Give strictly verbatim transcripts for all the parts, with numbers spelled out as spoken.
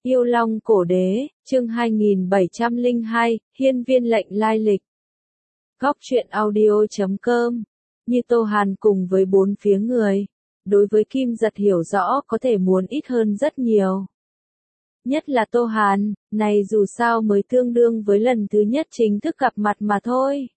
Yêu Long Cổ Đế, chương hai nghìn bảy trăm lẻ hai, Hiên Viên Lệnh Lai Lịch. Góc truyện audio chấm com. Như Tô Hàn cùng với bốn phía người, đối với Kim Giật hiểu rõ có thể muốn ít hơn rất nhiều. Nhất là Tô Hàn, này dù sao mới tương đương với lần thứ nhất chính thức gặp mặt mà thôi.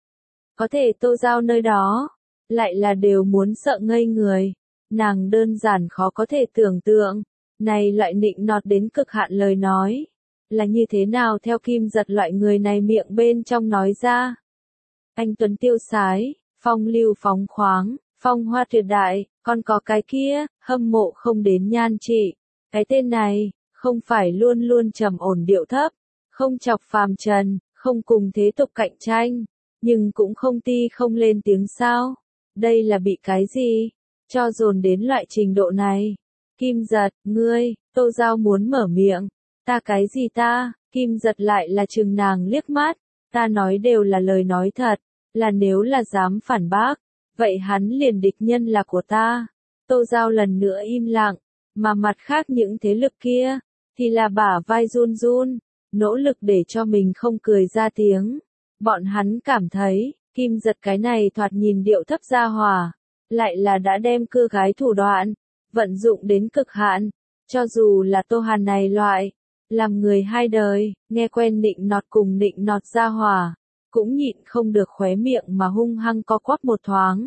Có thể Tô Giao nơi đó, lại là đều muốn sợ ngây người. Nàng đơn giản khó có thể tưởng tượng, này loại nịnh nọt đến cực hạn lời nói, là như thế nào theo Kim Giật loại người này miệng bên trong nói ra. Anh tuấn tiêu sái, phong lưu phóng khoáng, phong hoa tuyệt đại, còn có cái kia, hâm mộ không đến nhan trị. Cái tên này, không phải luôn luôn trầm ổn điệu thấp, không chọc phàm trần, không cùng thế tục cạnh tranh, nhưng cũng không ti không lên tiếng sao. Đây là bị cái gì? Cho dồn đến loại trình độ này. Kim Giật, ngươi, Tô Giao muốn mở miệng. Ta cái gì ta? Kim Giật lại là chừng nàng liếc mắt. Ta nói đều là lời nói thật, là nếu là dám phản bác, vậy hắn liền địch nhân là của ta. Tô Giao lần nữa im lặng, mà mặt khác những thế lực kia, thì là bả vai run run, nỗ lực để cho mình không cười ra tiếng. Bọn hắn cảm thấy, Kim Giật cái này thoạt nhìn điệu thấp ra hòa, lại là đã đem cưa gái thủ đoạn, vận dụng đến cực hạn. Cho dù là Tô Hàn này loại, làm người hai đời, nghe quen nịnh nọt cùng nịnh nọt ra hòa, cũng nhịn không được khóe miệng mà hung hăng co quắp một thoáng.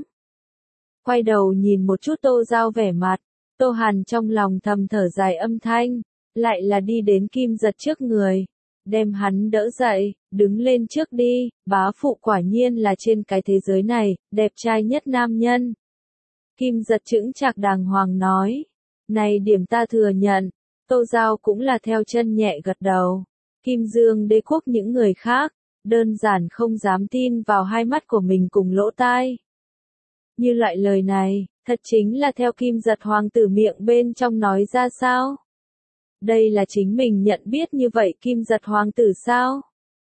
Quay đầu nhìn một chút Tô Giao vẻ mặt, Tô Hàn trong lòng thầm thở dài âm thanh, lại là đi đến Kim Giật trước người, đem hắn đỡ dậy, đứng lên trước đi, bá phụ quả nhiên là trên cái thế giới này, đẹp trai nhất nam nhân. Kim Giật chững chạc đàng hoàng nói, này điểm ta thừa nhận. Tô Giao cũng là theo chân nhẹ gật đầu. Kim Dương Đế quốc những người khác, đơn giản không dám tin vào hai mắt của mình cùng lỗ tai. Như loại lời này, thật chính là theo Kim Giật hoàng tử miệng bên trong nói ra sao? Đây là chính mình nhận biết như vậy Kim Giật hoàng tử sao?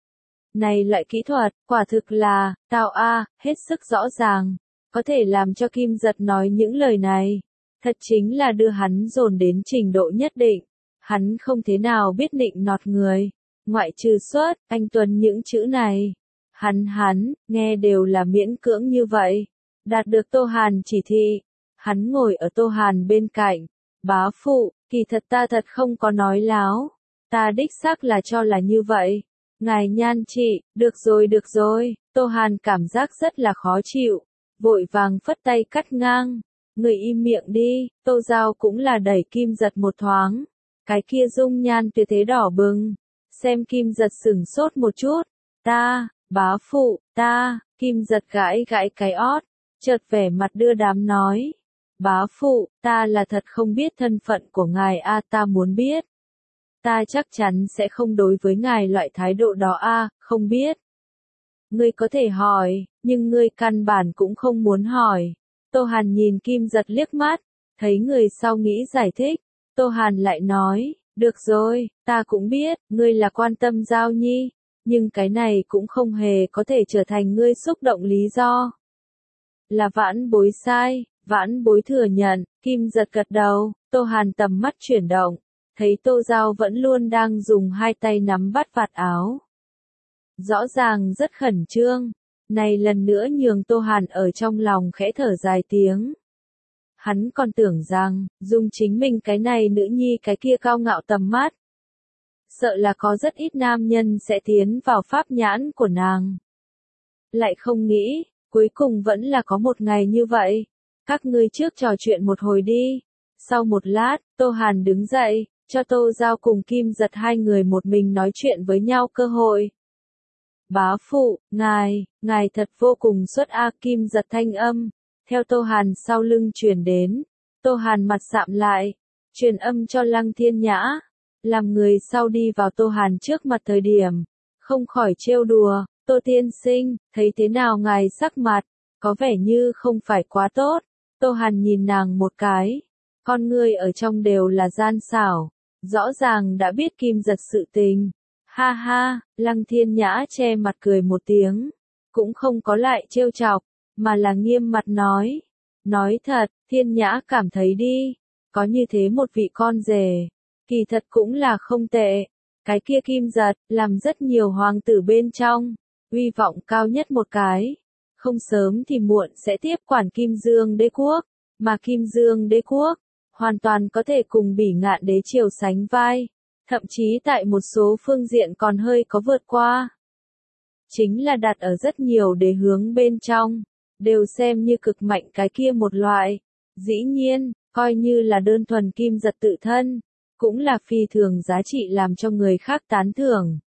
Này loại kỹ thuật, quả thực là, tao a, hết sức rõ ràng, có thể làm cho Kim Giật nói những lời này. Thật chính là đưa hắn dồn đến trình độ nhất định. Hắn không thế nào biết nịnh nọt người. Ngoại trừ xuất, anh Tuấn những chữ này. Hắn hắn, nghe đều là miễn cưỡng như vậy. Đạt được Tô Hàn chỉ thị. Hắn ngồi ở Tô Hàn bên cạnh. Bá phụ, kỳ thật ta thật không có nói láo. Ta đích xác là cho là như vậy. Ngài nhan trị, được rồi được rồi. Tô Hàn cảm giác rất là khó chịu. Vội vàng phất tay cắt ngang. Người im miệng đi. Tô Giao cũng là đẩy Kim Giật một thoáng. Cái kia dung nhan tuyệt thế đỏ bừng. Xem Kim Giật sửng sốt một chút. Ta, bá phụ, ta, Kim Giật gãi gãi cái ót. Chợt vẻ mặt đưa đám nói. Bá phụ, ta là thật không biết thân phận của ngài a, ta muốn biết. Ta chắc chắn sẽ không đối với ngài loại thái độ đó a, không biết. Ngươi có thể hỏi, nhưng ngươi căn bản cũng không muốn hỏi. Tô Hàn nhìn Kim Giật liếc mắt, thấy người sau nghĩ giải thích. Tô Hàn lại nói, được rồi, ta cũng biết, ngươi là quan tâm Giao Nhi, nhưng cái này cũng không hề có thể trở thành ngươi xúc động lý do. Là vãn bối sai, vãn bối thừa nhận. Kim Giật gật đầu. Tô Hàn tầm mắt chuyển động, thấy Tô Giao vẫn luôn đang dùng hai tay nắm bắt vạt áo. Rõ ràng rất khẩn trương, này lần nữa nhường Tô Hàn ở trong lòng khẽ thở dài tiếng. Hắn còn tưởng rằng, dùng chính mình cái này nữ nhi cái kia cao ngạo tầm mắt. Sợ là có rất ít nam nhân sẽ tiến vào pháp nhãn của nàng. Lại không nghĩ, cuối cùng vẫn là có một ngày như vậy. Các ngươi trước trò chuyện một hồi đi. Sau một lát, Tô Hàn đứng dậy, cho Tô Giao cùng Kim Giật hai người một mình nói chuyện với nhau cơ hội. Bá phụ, ngài, ngài thật vô cùng xuất a. Kim Giật thanh âm, theo Tô Hàn sau lưng truyền đến. Tô Hàn mặt sạm lại, truyền âm cho Lăng Thiên Nhã, làm người sau đi vào Tô Hàn trước mặt thời điểm, không khỏi trêu đùa. Tô tiên sinh, thấy thế nào ngài sắc mặt, có vẻ như không phải quá tốt. Tô Hàn nhìn nàng một cái, con ngươi ở trong đều là gian xảo, rõ ràng đã biết Kim Giật sự tình. Ha ha, Lăng Thiên Nhã che mặt cười một tiếng, cũng không có lại trêu chọc, mà là nghiêm mặt nói. Nói thật, Thiên Nhã cảm thấy đi, có như thế một vị con rể, Kỳ thật cũng là không tệ. Cái kia Kim Giật, làm rất nhiều hoàng tử bên trong, uy vọng cao nhất một cái. Không sớm thì muộn sẽ tiếp quản Kim Dương đế quốc, mà Kim Dương đế quốc, hoàn toàn có thể cùng Bỉ Ngạn đế triều sánh vai, thậm chí tại một số phương diện còn hơi có vượt qua. Chính là đặt ở rất nhiều đế hướng bên trong, đều xem như cực mạnh cái kia một loại. Dĩ nhiên, coi như là đơn thuần Kim Giật tự thân, cũng là phi thường giá trị làm cho người khác tán thưởng.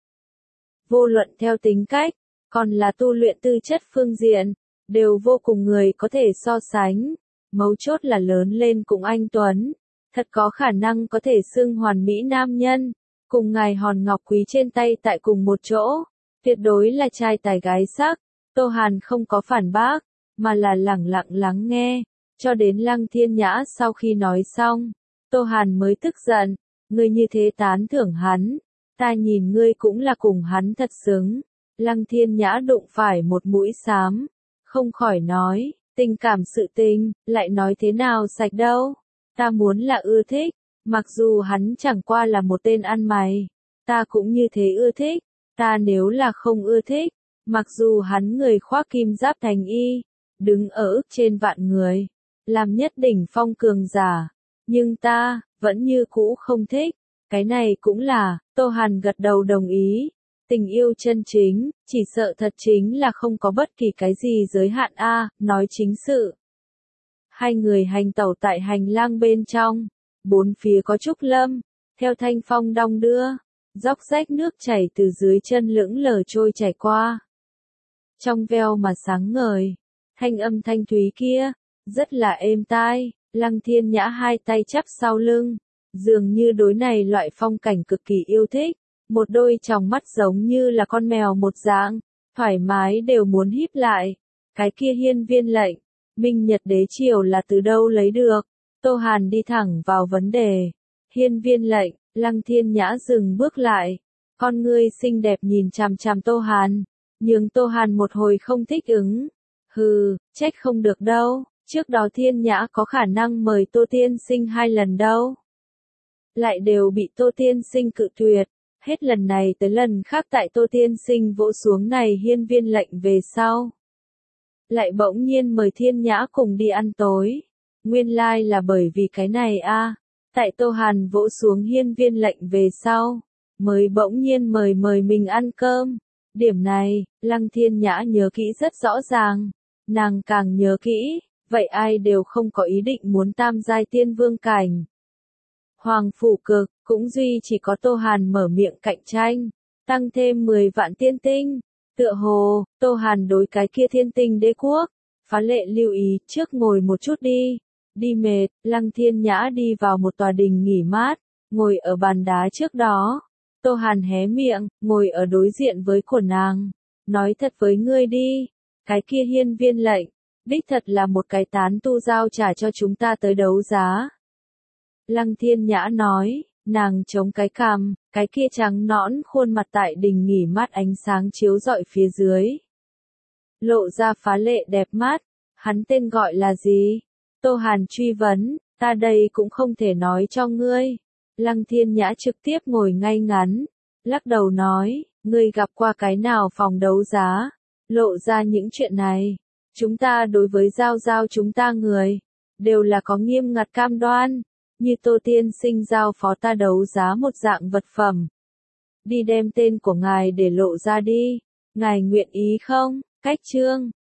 Vô luận theo tính cách, còn là tu luyện tư chất phương diện, đều vô cùng người có thể so sánh. Mấu chốt là lớn lên cùng anh Tuấn, thật có khả năng có thể xưng hoàn mỹ nam nhân, cùng ngài hòn ngọc quý trên tay tại cùng một chỗ, tuyệt đối là trai tài gái sắc. Tô Hàn không có phản bác, mà là lẳng lặng lắng nghe, cho đến Lăng Thiên Nhã sau khi nói xong, Tô Hàn mới tức giận, ngươi như thế tán thưởng hắn, ta nhìn ngươi cũng là cùng hắn thật xứng. Lăng Thiên Nhã đụng phải một mũi xám, không khỏi nói, tình cảm sự tình, lại nói thế nào sạch đâu, ta muốn là ưa thích, mặc dù hắn chẳng qua là một tên ăn mày, ta cũng như thế ưa thích, ta nếu là không ưa thích, mặc dù hắn người khoác kim giáp thành y, đứng ở ức trên vạn người, làm nhất đỉnh phong cường giả, nhưng ta, vẫn như cũ không thích, cái này cũng là, Tô Hàn gật đầu đồng ý. Tình yêu chân chính, chỉ sợ thật chính là không có bất kỳ cái gì giới hạn a, nói chính sự. Hai người hành tẩu tại hành lang bên trong, bốn phía có trúc lâm, theo thanh phong đong đưa, róc rách nước chảy từ dưới chân lững lờ trôi chảy qua. Trong veo mà sáng ngời, thanh âm thanh thúy kia, rất là êm tai, Lăng Thiên Nhã hai tay chắp sau lưng, dường như đối này loại phong cảnh cực kỳ yêu thích. Một đôi tròng mắt giống như là con mèo một dạng, thoải mái đều muốn híp lại. Cái kia hiên viên lệnh, Minh Nhật đế triều là từ đâu lấy được? Tô Hàn đi thẳng vào vấn đề. Hiên viên lệnh, Lăng Thiên Nhã dừng bước lại. Con ngươi xinh đẹp nhìn chằm chằm Tô Hàn, nhưng Tô Hàn một hồi không thích ứng. Hừ, trách không được đâu, trước đó Thiên Nhã có khả năng mời Tô Tiên Sinh hai lần đâu. Lại đều bị Tô Tiên Sinh cự tuyệt. Hết lần này tới lần khác tại Tô Tiên Sinh vỗ xuống này hiên viên lệnh về sau. Lại bỗng nhiên mời Thiên Nhã cùng đi ăn tối. Nguyên lai là bởi vì cái này a. Tại Tô Hàn vỗ xuống hiên viên lệnh về sau, mới bỗng nhiên mời mời mình ăn cơm. Điểm này, Lăng Thiên Nhã nhớ kỹ rất rõ ràng. Nàng càng nhớ kỹ, vậy ai đều không có ý định muốn tam giai tiên vương cảnh. Hoàng phủ cực, cũng duy chỉ có Tô Hàn mở miệng cạnh tranh, tăng thêm mười vạn tiên tinh. Tựa hồ, Tô Hàn đối cái kia thiên tinh đế quốc, phá lệ lưu ý, trước ngồi một chút đi. Đi mệt, Lăng Thiên Nhã đi vào một tòa đình nghỉ mát, ngồi ở bàn đá trước đó. Tô Hàn hé miệng, ngồi ở đối diện với của nàng. Nói thật với ngươi đi, cái kia hiên viên lệnh, đích thật là một cái tán tu giao trả cho chúng ta tới đấu giá. Lăng Thiên Nhã nói, nàng chống cái cằm, cái kia trắng nõn khuôn mặt tại đình nghỉ mát ánh sáng chiếu rọi phía dưới. Lộ ra phá lệ đẹp mắt, hắn tên gọi là gì? Tô Hàn truy vấn, ta đây cũng không thể nói cho ngươi. Lăng Thiên Nhã trực tiếp ngồi ngay ngắn, lắc đầu nói, ngươi gặp qua cái nào phòng đấu giá, lộ ra những chuyện này. Chúng ta đối với giao giao chúng ta người, đều là có nghiêm ngặt cam đoan. Như Tô Tiên Sinh giao phó ta đấu giá một dạng vật phẩm. Đi đem tên của ngài để lộ ra đi. Ngài nguyện ý không? Cách chương.